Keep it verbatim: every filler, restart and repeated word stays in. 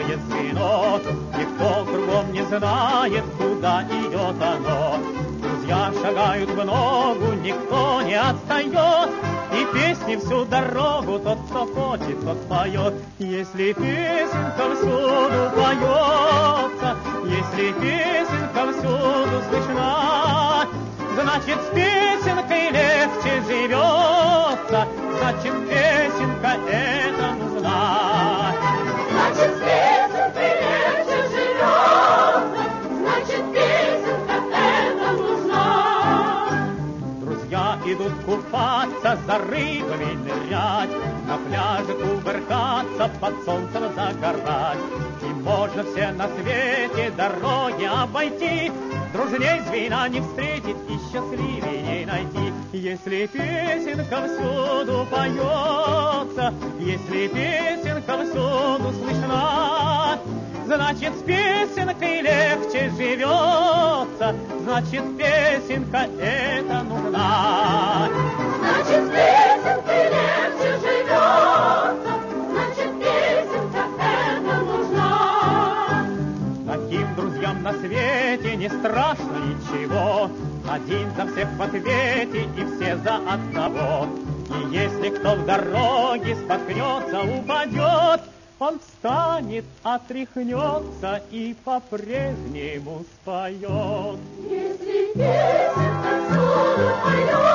белое звено. Никто кругом не знает, куда идет оно. Друзья шагают в ногу, никто не отстает. И песни всю дорогу тот, кто хочет, тот поет. Если песенка всюду поется, если песенка всюду слышна, значит, с песенкой легче живется, значит, песенка эта нужна. Значит, с песенкой легче живется, значит, песенка эта нужна. Друзья идут купаться, за рыбами нырять, на пляже кувыркаться, под солнцем загорать. И можно все на свете дороги обойти, дружней звена не встретить и счастливее найти. Если песенка всюду поется, если песенка всюду слышна, значит, с песенкой легче живется, значит, песенка эта нужна. Значит, с песенкой легче живется, значит, песенка эта нужна. Таким друзьям на свете не страшно ничего, один за всех в ответе и все за одного. И если кто в дороге споткнется, упадет, он встанет, отряхнется и по-прежнему споет. Если песенка всюду поет,